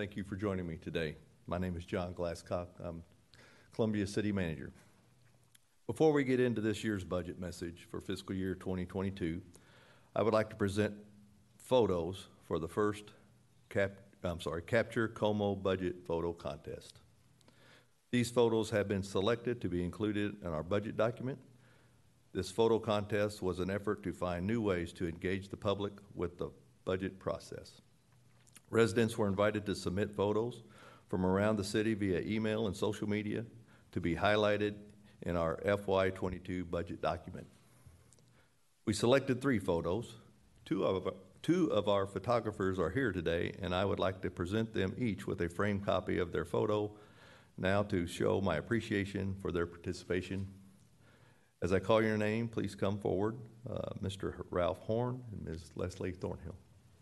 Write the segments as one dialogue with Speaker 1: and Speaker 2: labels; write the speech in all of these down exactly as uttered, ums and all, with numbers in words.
Speaker 1: thank you for joining me today. My name is John Glasscock. I'm Columbia City Manager. Before we get into this year's budget message for fiscal year twenty twenty-two, I would like to present photos for the first cap, I'm sorry, Capture Como Budget Photo Contest. These photos have been selected to be included in our budget document. This photo contest was an effort to find new ways to engage the public with the budget process. Residents were invited to submit photos from around the city via email and social media to be highlighted in our F Y twenty-two budget document. We selected three photos. Two of, two of our photographers are here today, and I would like to present them each with a framed copy of their photo now to show my appreciation for their participation. As I call your name, please come forward, uh, Mister Ralph Horn and Miz Leslie Thornhill.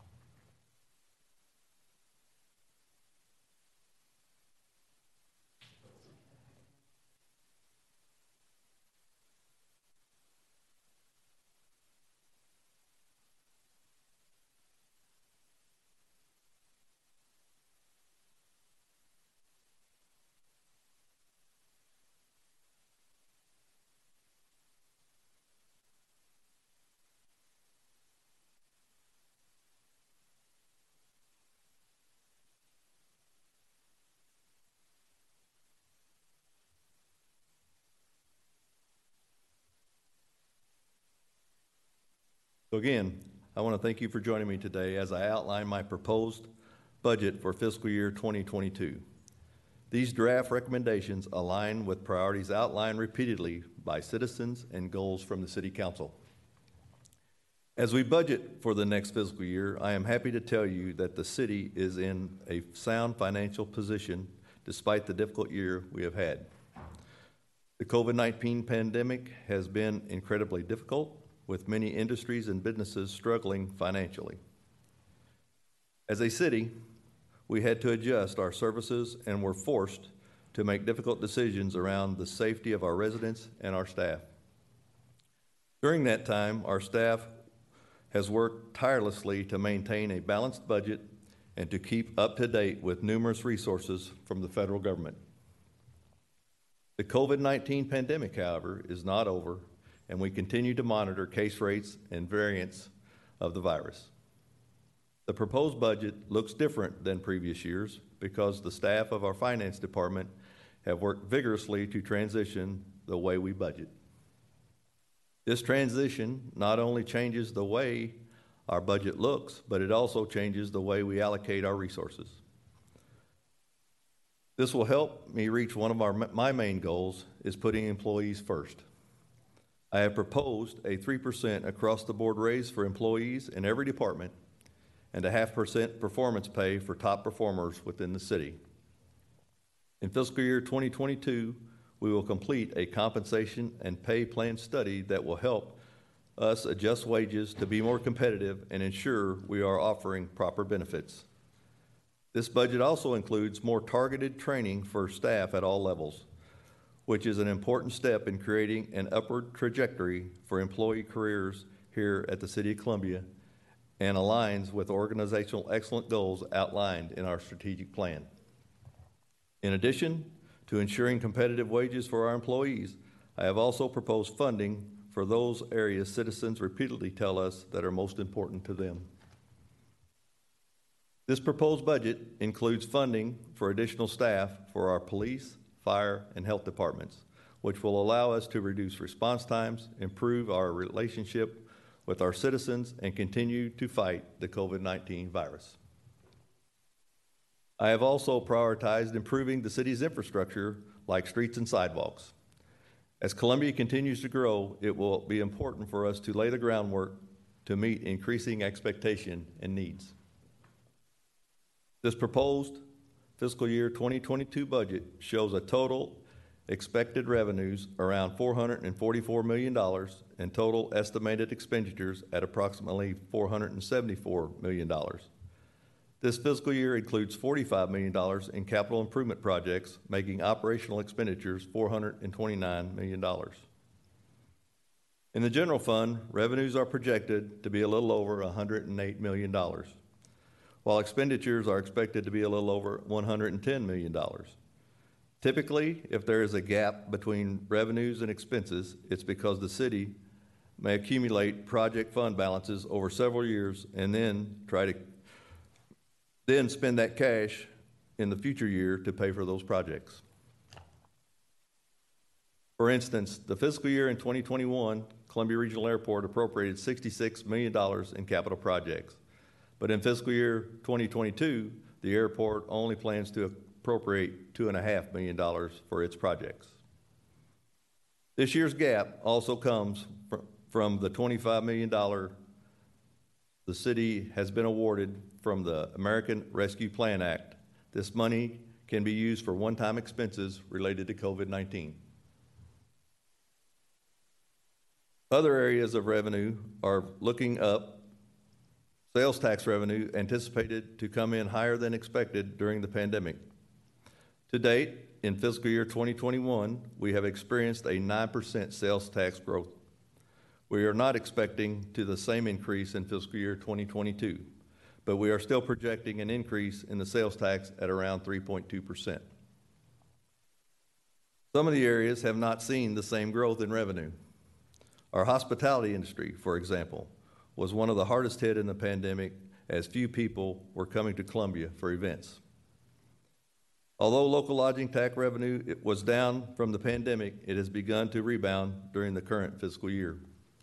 Speaker 1: So again, I want to thank you for joining me today as I outline my proposed budget for fiscal year twenty twenty-two. These draft recommendations align with priorities outlined repeatedly by citizens and goals from the City Council. As we budget for the next fiscal year, I am happy to tell you that the city is in a sound financial position despite the difficult year we have had. The COVID nineteen pandemic has been incredibly difficult, with many industries and businesses struggling financially. As a city, we had to adjust our services and were forced to make difficult decisions around the safety of our residents and our staff. During that time, our staff has worked tirelessly to maintain a balanced budget and to keep up to date with numerous resources from the federal government. The COVID nineteen pandemic, however, is not over, and we continue to monitor case rates and variants of the virus. The proposed budget looks different than previous years because the staff of our finance department have worked vigorously to transition the way we budget. This transition not only changes the way our budget looks, but it also changes the way we allocate our resources. This will help me reach one of our, my main goals is putting employees first. I have proposed a three percent across-the-board raise for employees in every department and a half percent performance pay for top performers within the city. In fiscal year twenty twenty-two, we will complete a compensation and pay plan study that will help us adjust wages to be more competitive and ensure we are offering proper benefits. This budget also includes more targeted training for staff at all levels, which is an important step in creating an upward trajectory for employee careers here at the City of Columbia and aligns with organizational excellence goals outlined in our strategic plan. In addition to ensuring competitive wages for our employees, I have also proposed funding for those areas citizens repeatedly tell us that are most important to them. This proposed budget includes funding for additional staff for our police, fire, and health departments, which will allow us to reduce response times, improve our relationship with our citizens, and continue to fight the COVID nineteen virus. I have also prioritized improving the city's infrastructure like streets and sidewalks. As Columbia continues to grow, it will be important for us to lay the groundwork to meet increasing expectation and needs. This proposed fiscal year twenty twenty-two budget shows a total expected revenues around four hundred forty-four million dollars and total estimated expenditures at approximately four hundred seventy-four million dollars. This fiscal year includes forty-five million dollars in capital improvement projects, making operational expenditures four hundred twenty-nine million dollars. In the general fund, revenues are projected to be a little over one hundred eight million dollars. while expenditures are expected to be a little over one hundred ten million dollars. Typically, if there is a gap between revenues and expenses, it's because the city may accumulate project fund balances over several years and then try to then spend that cash in the future year to pay for those projects. For instance, the fiscal year in twenty twenty-one, Columbia Regional Airport appropriated sixty-six million dollars in capital projects. But in fiscal year twenty twenty-two, the airport only plans to appropriate two point five million dollars for its projects. This year's gap also comes fr from the twenty-five million dollars the city has been awarded from the American Rescue Plan Act. This money can be used for one-time expenses related to COVID nineteen. Other areas of revenue are looking up. Sales tax revenue anticipated to come in higher than expected during the pandemic. To date, in fiscal year twenty twenty-one, we have experienced a nine percent sales tax growth. We are not expecting to the same increase in fiscal year twenty twenty-two, but we are still projecting an increase in the sales tax at around three point two percent. Some of the areas have not seen the same growth in revenue. Our hospitality industry, for example, was one of the hardest hit in the pandemic as few people were coming to Columbia for events. Although local lodging tax revenue it was down from the pandemic, it has begun to rebound during the current fiscal year.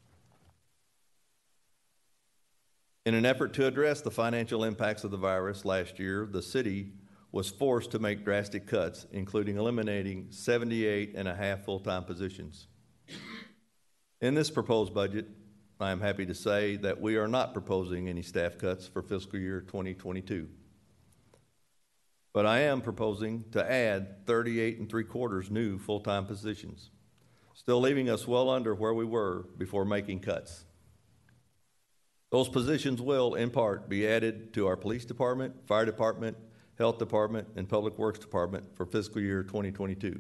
Speaker 1: In an effort to address the financial impacts of the virus last year, the city was forced to make drastic cuts, including eliminating seventy-eight and a half full-time positions. In this proposed budget, I am happy to say that we are not proposing any staff cuts for fiscal year twenty twenty-two. But I am proposing to add thirty-eight and three quarters new full-time positions, still leaving us well under where we were before making cuts. Those positions will, in part, be added to our police department, fire department, health department, and public works department for fiscal year twenty twenty-two.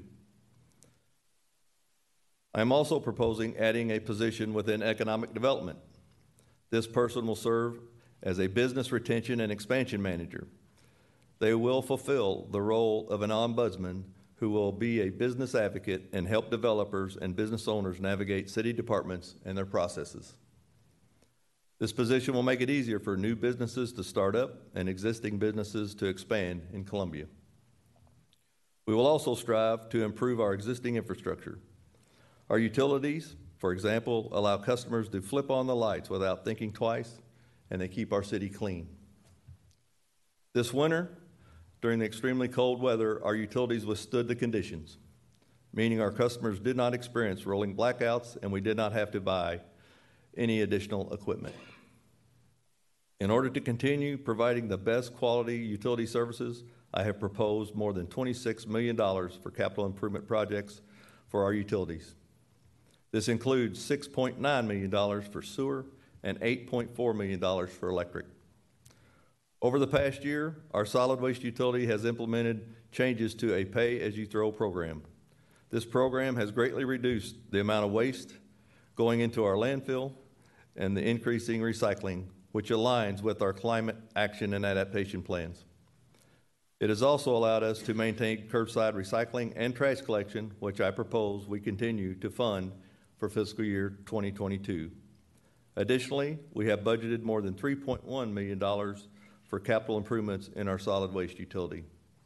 Speaker 1: I am also proposing adding a position within economic development. This person will serve as a business retention and expansion manager. They will fulfill the role of an ombudsman who will be a business advocate and help developers and business owners navigate city departments and their processes. This position will make it easier for new businesses to start up and existing businesses to expand in Columbia. We will also strive to improve our existing infrastructure. Our utilities, for example, allow customers to flip on the lights without thinking twice, and they keep our city clean. This winter, during the extremely cold weather, our utilities withstood the conditions, meaning our customers did not experience rolling blackouts and we did not have to buy any additional equipment. In order to continue providing the best quality utility services, I have proposed more than twenty-six million dollars for capital improvement projects for our utilities. This includes six point nine million dollars for sewer and eight point four million dollars for electric. Over the past year, our solid waste utility has implemented changes to a pay-as-you-throw program. This program has greatly reduced the amount of waste going into our landfill and the increasing recycling, which aligns with our climate action and adaptation plans. It has also allowed us to maintain curbside recycling and trash collection, which I propose we continue to fund for fiscal year twenty twenty-two. Additionally, we have budgeted more than three point one million dollars for capital improvements in our solid waste utility.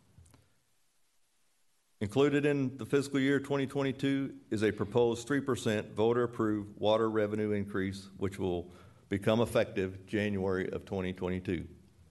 Speaker 1: Included in the fiscal year twenty twenty-two is a proposed three percent voter-approved water revenue increase, which will become effective January of twenty twenty-two.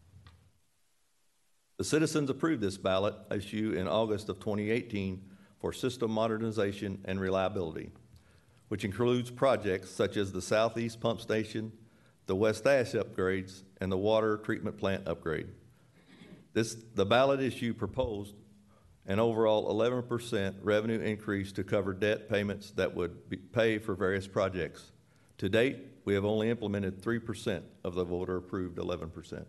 Speaker 1: The citizens approved this ballot issue in August of twenty eighteen for system modernization and reliability, which includes projects such as the Southeast Pump Station, the West Ash upgrades, and the water treatment plant upgrade. This, the ballot issue proposed an overall eleven percent revenue increase to cover debt payments that would be, pay for various projects. To date, we have only implemented three percent of the voter-approved eleven percent.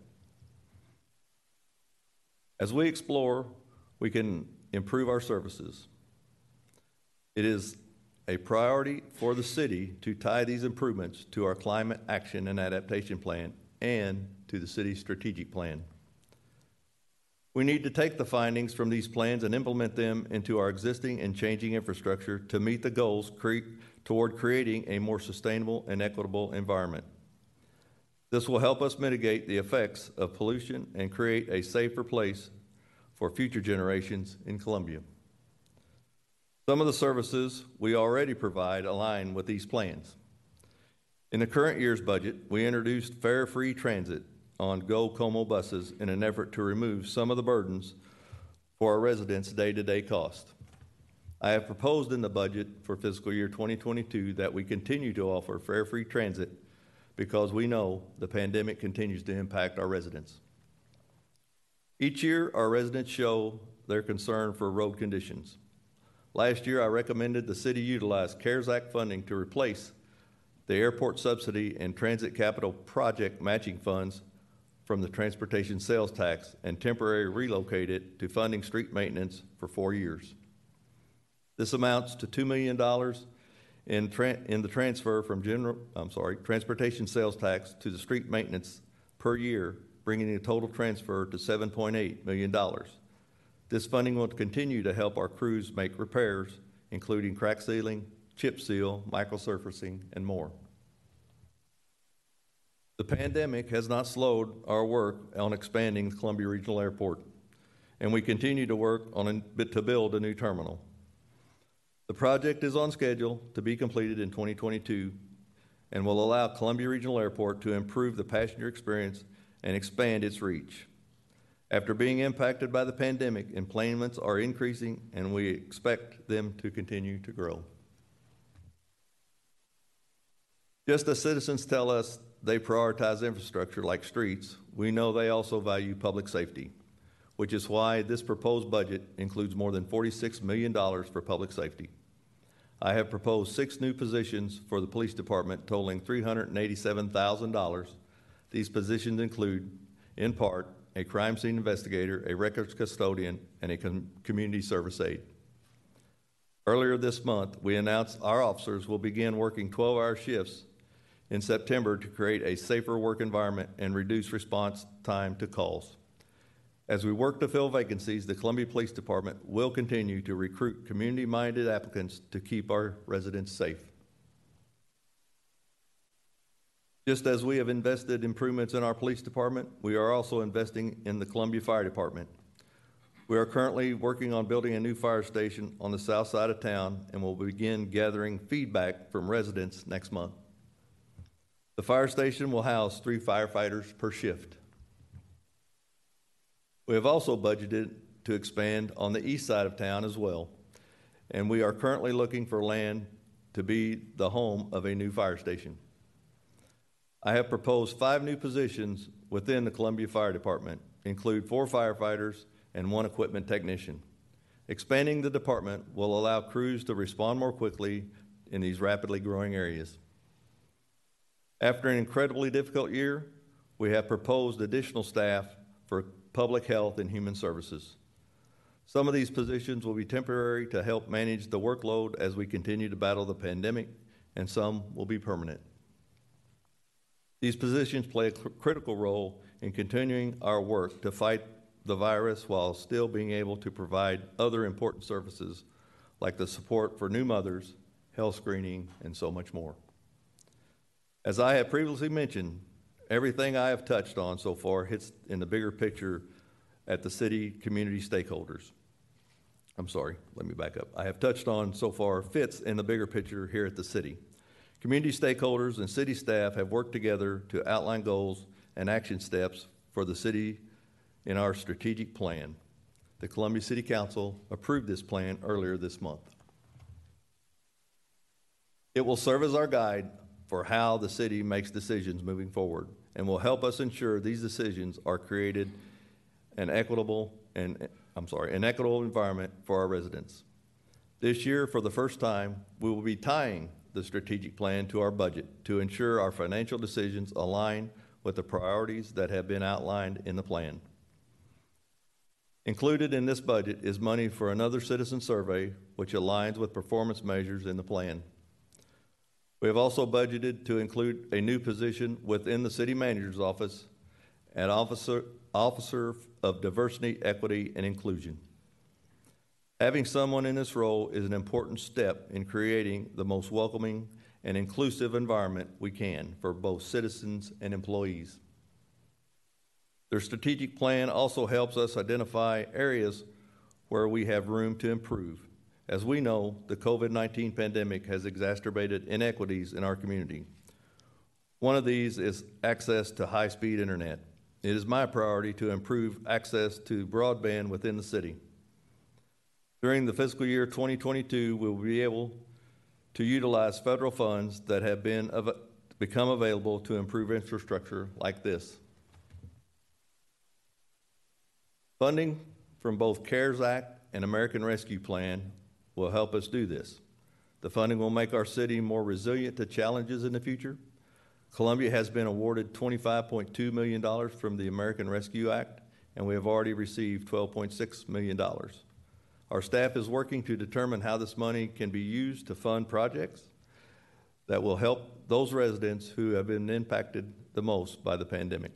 Speaker 1: As we explore, we can improve our services. It is a priority for the city to tie these improvements to our climate action and adaptation plan and to the city's strategic plan. We need to take the findings from these plans and implement them into our existing and changing infrastructure to meet the goals cre- toward creating a more sustainable and equitable environment. This will help us mitigate the effects of pollution and create a safer place for future generations in Columbia. Some of the services we already provide align with these plans. In the current year's budget, we introduced fare-free transit on Go Como buses in an effort to remove some of the burdens for our residents' day-to-day cost. I have proposed in the budget for fiscal year twenty twenty-two that we continue to offer fare-free transit because we know the pandemic continues to impact our residents. Each year, our residents show their concern for road conditions. Last year, I recommended the city utilize CARES Act funding to replace the airport subsidy and transit capital project matching funds from the transportation sales tax and temporarily relocate it to funding street maintenance for four years. This amounts to two million dollars in, tra- in the transfer from general, I'm sorry, transportation sales tax to the street maintenance per year, bringing the total transfer to seven point eight million dollars. This funding will continue to help our crews make repairs, including crack sealing, chip seal, microsurfacing, and more. The pandemic has not slowed our work on expanding the Columbia Regional Airport, and we continue to work on a, to build a new terminal. The project is on schedule to be completed in twenty twenty-two and will allow Columbia Regional Airport to improve the passenger experience and expand its reach. After being impacted by the pandemic, employments are increasing, and we expect them to continue to grow. Just as citizens tell us they prioritize infrastructure like streets, we know they also value public safety, which is why this proposed budget includes more than forty-six million dollars for public safety. I have proposed six new positions for the police department totaling three hundred eighty-seven thousand dollars. These positions include, in part, a crime scene investigator, a records custodian, and a com- community service aide. Earlier this month, we announced our officers will begin working twelve-hour shifts in September to create a safer work environment and reduce response time to calls. As we work to fill vacancies, the Columbia Police Department will continue to recruit community-minded applicants to keep our residents safe. Just as we have invested improvements in our police department, we are also investing in the Columbia Fire Department. We are currently working on building a new fire station on the south side of town and will begin gathering feedback from residents next month. The fire station will house three firefighters per shift. We have also budgeted to expand on the east side of town as well, and we are currently looking for land to be the home of a new fire station. I have proposed five new positions within the Columbia Fire Department, include four firefighters and one equipment technician. Expanding the department will allow crews to respond more quickly in these rapidly growing areas. After an incredibly difficult year, we have proposed additional staff for public health and human services. Some of these positions will be temporary to help manage the workload as we continue to battle the pandemic, and some will be permanent. These positions play a cr- critical role in continuing our work to fight the virus while still being able to provide other important services like the support for new mothers, health screening, and so much more. As I have previously mentioned, everything I have touched on so far hits in the bigger picture at the city community stakeholders. I'm sorry, let me back up. I have touched on so far fits in the bigger picture here at the city. Community stakeholders and city staff have worked together to outline goals and action steps for the city in our strategic plan. The Columbia City Council approved this plan earlier this month. It will serve as our guide for how the city makes decisions moving forward and will help us ensure these decisions are created an equitable and I'm sorry, an equitable environment for our residents. This year, for the first time, we will be tying the strategic plan to our budget to ensure our financial decisions align with the priorities that have been outlined in the plan. Included in this budget is money for another citizen survey, which aligns with performance measures in the plan. We have also budgeted to include a new position within the city manager's office, an officer, Officer of Diversity, Equity, and Inclusion. Having someone in this role is an important step in creating the most welcoming and inclusive environment we can for both citizens and employees. Their strategic plan also helps us identify areas where we have room to improve. As we know, the COVID nineteen pandemic has exacerbated inequities in our community. One of these is access to high-speed internet. It is my priority to improve access to broadband within the city. During the fiscal year twenty twenty-two, we will be able to utilize federal funds that have been av- become available to improve infrastructure like this. Funding from both CARES Act and American Rescue Plan will help us do this. The funding will make our city more resilient to challenges in the future. Columbia has been awarded twenty-five point two million dollars from the American Rescue Act, and we have already received twelve point six million dollars. Our staff is working to determine how this money can be used to fund projects that will help those residents who have been impacted the most by the pandemic.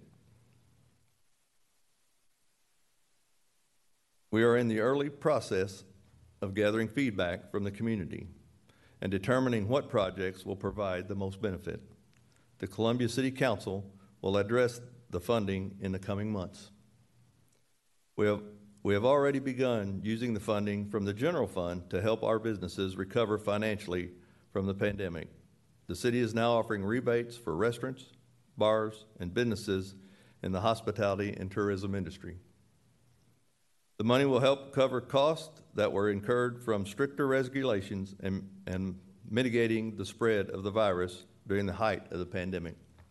Speaker 1: We are in the early process of gathering feedback from the community and determining what projects will provide the most benefit. The Columbia City Council will address the funding in the coming months. We have, we have already begun using the funding from the general fund to help our businesses recover financially from the pandemic. The city is now offering rebates for restaurants, bars, and businesses in the hospitality and tourism industry. The money will help cover costs that were incurred from stricter regulations and, and mitigating the spread of the virus during the height of the pandemic.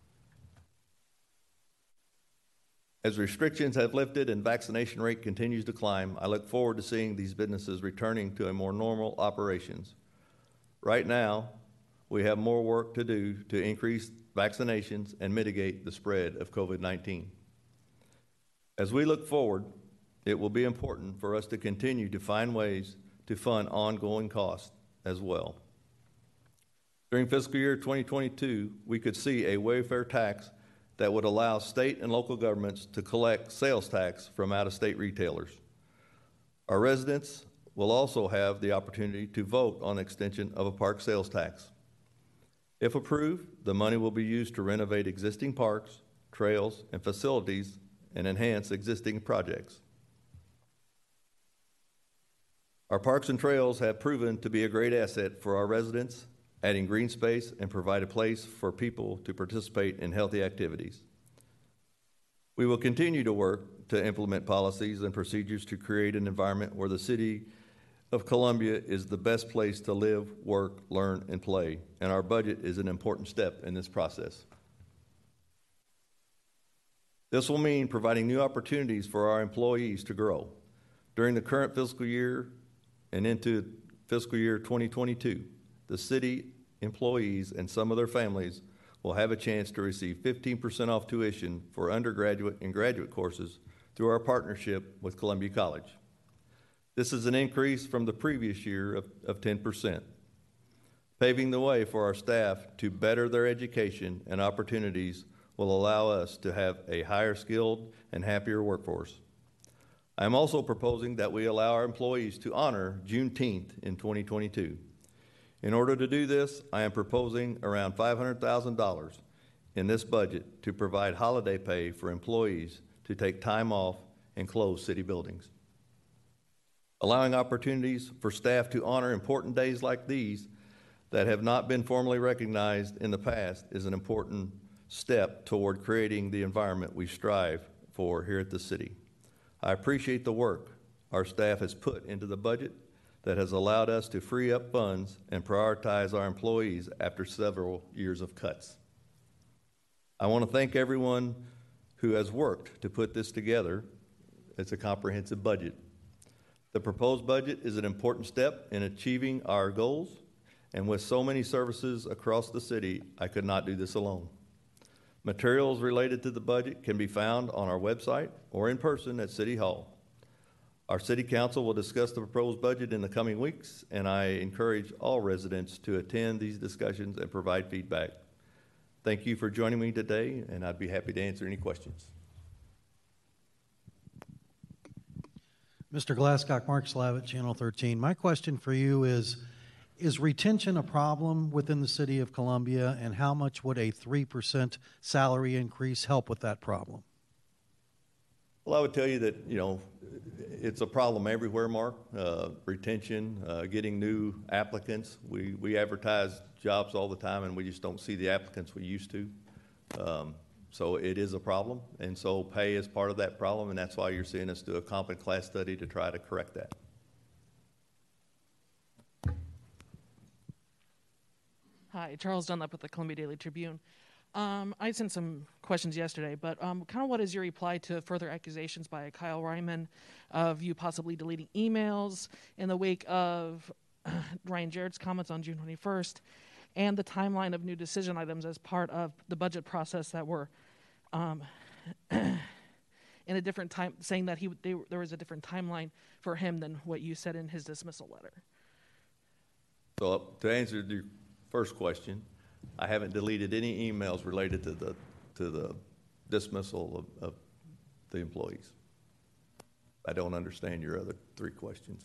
Speaker 1: As restrictions have lifted and vaccination rate continues to climb, I look forward to seeing these businesses returning to a more normal operations. Right now, we have more work to do to increase vaccinations and mitigate the spread of COVID nineteen. As we look forward, it will be important for us to continue to find ways to fund ongoing costs as well. During fiscal year twenty twenty-two, we could see a wayfare tax that would allow state and local governments to collect sales tax from out-of-state retailers. Our residents will also have the opportunity to vote on extension of a park sales tax. If approved, the money will be used to renovate existing parks, trails, and facilities and enhance existing projects. Our parks and trails have proven to be a great asset for our residents, adding green space and provide a place for people to participate in healthy activities. We will continue to work to implement policies and procedures to create an environment where the city of Columbia is the best place to live, work, learn, and play, and our budget is an important step in this process. This will mean providing new opportunities for our employees to grow. During the current fiscal year and into fiscal year twenty twenty-two, the city employees and some of their families will have a chance to receive fifteen percent off tuition for undergraduate and graduate courses through our partnership with Columbia College. This is an increase from the previous year of, of ten percent, paving the way for our staff to better their education and opportunities will allow us to have a higher skilled and happier workforce. I am also proposing that we allow our employees to honor Juneteenth in twenty twenty-two. In order to do this, I am proposing around five hundred thousand dollars in this budget to provide holiday pay for employees to take time off and close city buildings. Allowing opportunities for staff to honor important days like these that have not been formally recognized in the past is an important step toward creating the environment we strive for here at the city. I appreciate the work our staff has put into the budget that has allowed us to free up funds and prioritize our employees after several years of cuts. I want to thank everyone who has worked to put this together. It's a comprehensive budget. The proposed budget is an important step in achieving our goals, and with so many services across the city, I could not do this alone. Materials related to the budget can be found on our website or in person at City Hall. Our City Council will discuss the proposed budget in the coming weeks, and I encourage all residents to attend these discussions and provide feedback. Thank you for joining me today, and I'd be happy to answer any questions.
Speaker 2: Mister Glasscock, Mark Slavitt, Channel thirteen. My question for you is, is retention a problem within the city of Columbia, and how much would a three percent salary increase help with that problem?
Speaker 1: Well, I would tell you that, you know, it's a problem everywhere, Mark. Uh, retention, uh, getting new applicants. We, we advertise jobs all the time, and we just don't see the applicants we used to. Um, so it is a problem, and so pay is part of that problem, and that's why you're seeing us do a comp and class study to try to correct that.
Speaker 3: Hi, Charles Dunlap with the Columbia Daily Tribune. Um, I sent some questions yesterday, but um, kind of what is your reply to further accusations by Kyle Ryman of you possibly deleting emails in the wake of Ryan Jarrett's comments on June twenty-first and the timeline of new decision items as part of the budget process that were um, in a different time, saying that he they, there was a different timeline for him than what you said in his dismissal letter?
Speaker 1: So to answer your first question, I haven't deleted any emails related to the to the dismissal of, of the employees. I don't understand your other three questions.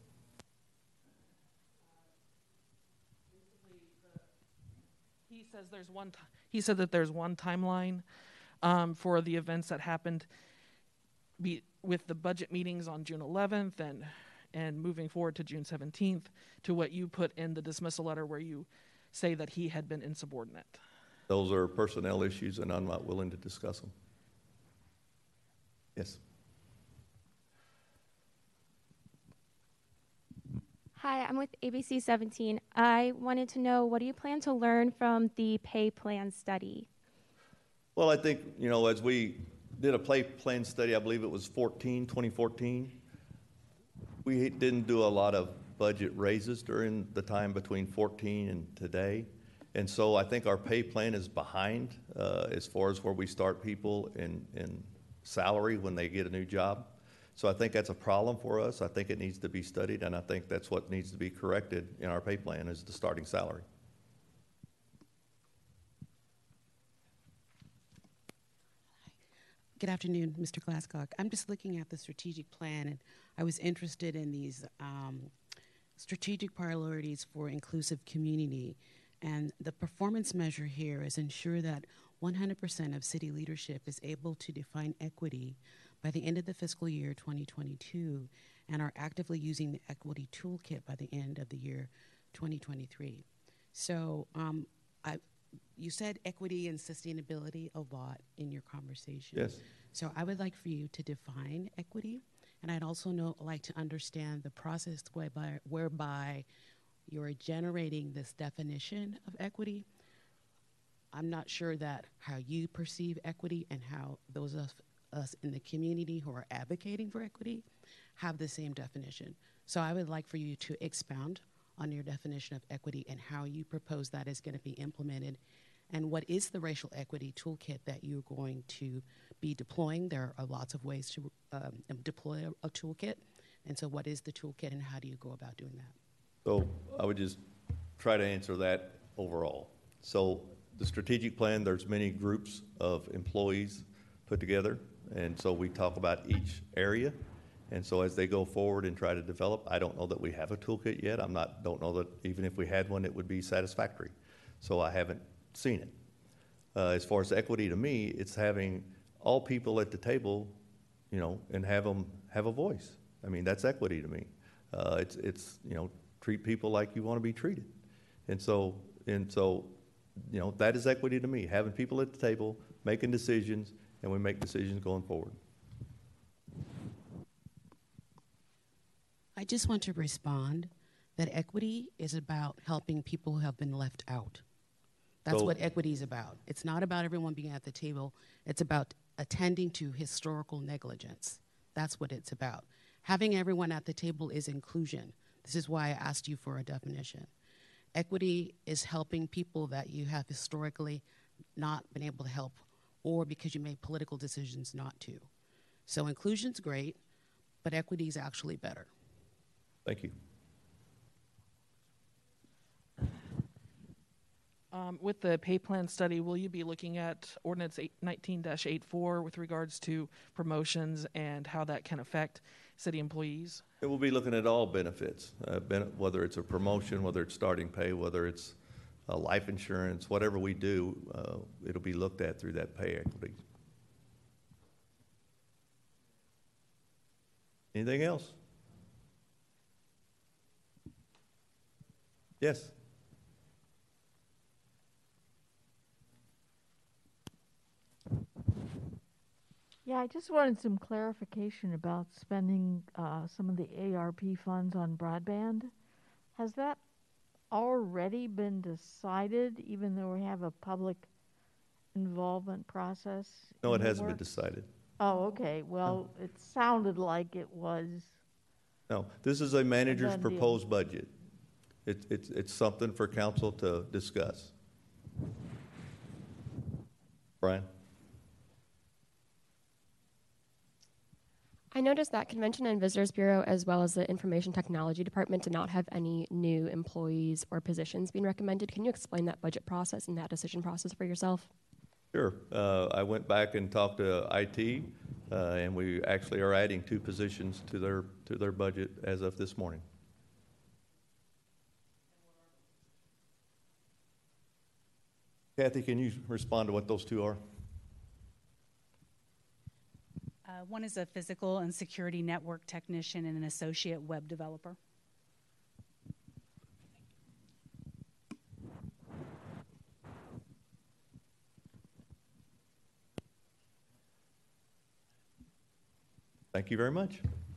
Speaker 3: He says there's one. T- he said that there's one timeline um, for the events that happened be, with the budget meetings on June eleventh and and moving forward to June seventeenth to what you put in the dismissal letter, where you say that he had been insubordinate.
Speaker 1: Those are personnel issues, and I'm not willing to discuss them. Yes.
Speaker 4: Hi, I'm with A B C seventeen. I wanted to know, what do you plan to learn from the pay plan study?
Speaker 1: Well, I think, you know, as we did a pay plan study, I believe it was fourteen, twenty fourteen, we didn't do a lot of budget raises during the time between fourteen and today. And so I think our pay plan is behind uh, as far as where we start people in, in salary when they get a new job. So I think that's a problem for us. I think it needs to be studied, and I think that's what needs to be corrected in our pay plan is the starting salary.
Speaker 5: Good afternoon, Mister Glasscock. I'm just looking at the strategic plan, and I was interested in these um, strategic priorities for inclusive community. And the performance measure here is ensure that one hundred percent of city leadership is able to define equity by the end of the fiscal year twenty twenty-two and are actively using the equity toolkit by the end of the year twenty twenty-three. So um, I, you said equity and sustainability a lot in your conversation.
Speaker 1: Yes.
Speaker 5: So I would like for you to define equity, and I'd also know, like to understand the process whereby, whereby you're generating this definition of equity. I'm not sure that how you perceive equity and how those of us in the community who are advocating for equity have the same definition. So I would like for you to expound on your definition of equity and how you propose that is going to be implemented, and what is the racial equity toolkit that you're going to be deploying. There are lots of ways to um, deploy a, a toolkit, and so what is the toolkit and how do you go about doing that?
Speaker 1: So I would just try to answer that overall. So the strategic plan, there's many groups of employees put together, and so we talk about each area. And so as they go forward and try to develop, I don't know that we have a toolkit yet. I'm not, don't know that even if we had one, it would be satisfactory. So I haven't seen it. Uh, as far as equity, to me, it's having all people at the table, you know, and have them have a voice. I mean, that's equity to me. Uh, it's, it's, you know, treat people like you want to be treated. And so, and so, you know, that is equity to me, having people at the table, making decisions, and we make decisions going forward.
Speaker 5: I just want to respond that equity is about helping people who have been left out. That's
Speaker 1: So-
Speaker 5: what equity is about. It's not about everyone being at the table. It's about attending to historical negligence. That's what it's about. Having everyone at the table is inclusion. This is why I asked you for a definition. Equity is helping people that you have historically not been able to help, or because you made political decisions not to. So inclusion's great, but equity is actually better.
Speaker 1: Thank you.
Speaker 3: Um, with the pay plan study, will you be looking at Ordinance nineteen dash eighty-four with regards to promotions and how that can affect city employees?
Speaker 1: It will be looking at all benefits, uh, ben- whether it's a promotion, whether it's starting pay, whether it's uh, life insurance, whatever we do, uh, it'll be looked at through that pay equity. Anything else? Yes.
Speaker 6: Yeah, I just wanted some clarification about spending uh, some of the A R P funds on broadband. Has that already been decided, even though we have a public involvement process?
Speaker 1: No,
Speaker 6: in
Speaker 1: it
Speaker 6: the
Speaker 1: hasn't been
Speaker 6: works?
Speaker 1: decided.
Speaker 6: Oh, okay. Well, it sounded like it was.
Speaker 1: No, this is a manager's
Speaker 6: done deal.
Speaker 1: proposed budget. It, it's, it's something for council to discuss. Brian?
Speaker 7: I noticed that Convention and Visitors Bureau, as well as the Information Technology Department, did not have any new employees or positions being recommended. Can you explain that budget process and that decision process for yourself?
Speaker 1: Sure. Uh, I went back and talked to I T, uh, and we actually are adding two positions to their, to their budget as of this morning. Kathy, can you respond to what those two are?
Speaker 8: Uh, one is a physical and security network technician and an associate web developer.
Speaker 1: Thank you very much.